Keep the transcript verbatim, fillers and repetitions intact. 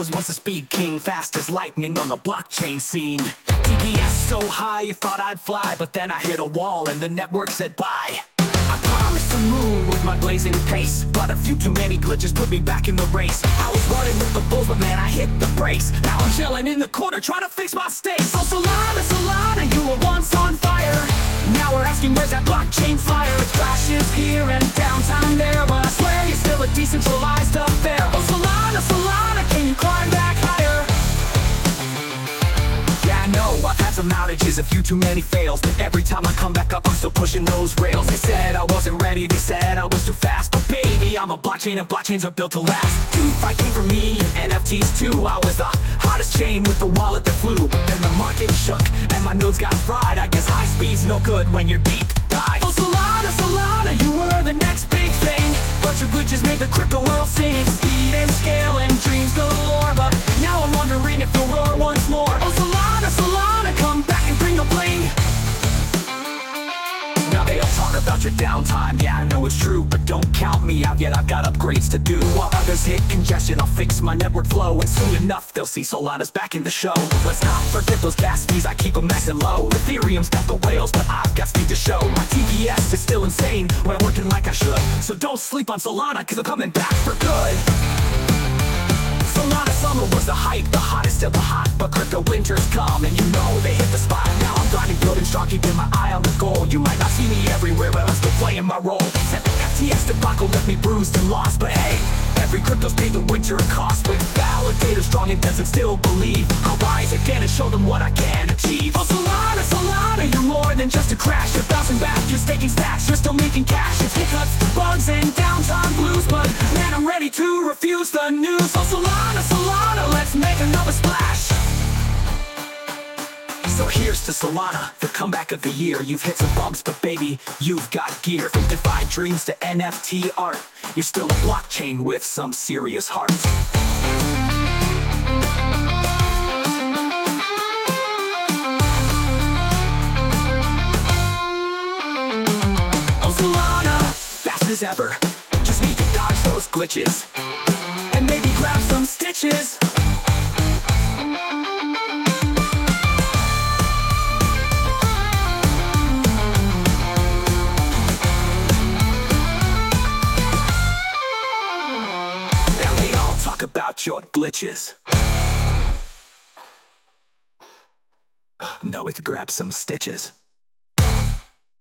was once a speed king, fast as lightning on the blockchain scene. T P S so high you thought I'd fly, but then I hit a wall and the network said bye. I promised to move with my blazing pace, but a few too many glitches put me back in the race. I was running with the bulls, but man, I hit the brakes. Now I'm chilling in the corner trying to fix my state. So Solana, Solana, you were once on fire. Now we're asking where's that blockchain flyer? It crashes here and downtime there, but I swear you're still a decentralized affair. Oh Solana, Solana, can you climb back higher? Yeah, I know, I've had some outages, a few too many fails, but every time I come back up, I'm still pushing those rails. They said I wasn't ready, they said I was too fast, but baby, I'm a blockchain and blockchains are built to last. Two fighting for me, and N F Ts too. I was the hottest chain with the wallet that flew, but then the market shook, and my nodes got fried. I guess high speed's no good when you're deep dive. Oh Solana, Solana, you were the next big thing, but your glitches made the crypto world sing. Speed and scale and dreams galore, but now I'm wondering if you'll roar once more. Oh Solana, Solana, come back and bring the bling. Now they all talk about your downtime, yeah I know it's true, but don't count me out yet, I've got upgrades to do. While others hit congestion, I'll fix my network flow, and soon enough they'll see Solana's back in the show. Let's not forget those gas fees, I keep them nice and low. Ethereum's got the whales, but I've got speed to show. My T P S is still insane when I'm working like I should, so don't sleep on Solana, cause I'm coming back for good. Solana summer was the hype, the hottest of the hot, but crypto winters come and you know they hit the spot. Now I'm grinding, building strong, keeping my eye on the goal. You might not see me everywhere, but I'm still playing my role. Said the F T X debacle left me bruised and lost, but hey, every crypto's paid the winter a cost. With validators strong and doesn't still believe, I'll rise again and show them what I can achieve. Oh Solana, Solana, you're more than just a crash. You're bouncing back, you're staking stacks, you're still making cash. It's hiccups, bugs, and downtime blues, but man, I'm ready to refuse the news. Oh Solana, Solana, let's make another splash. So here's to Solana, the comeback of the year. You've hit some bumps, but baby, you've got gear. From DeFi dreams to N F T art, you're still a blockchain with some serious heart. Oh Solana, fast as ever, just need to dodge those glitches, and maybe grab some stitches. About your glitches. No, it's grab some stitches.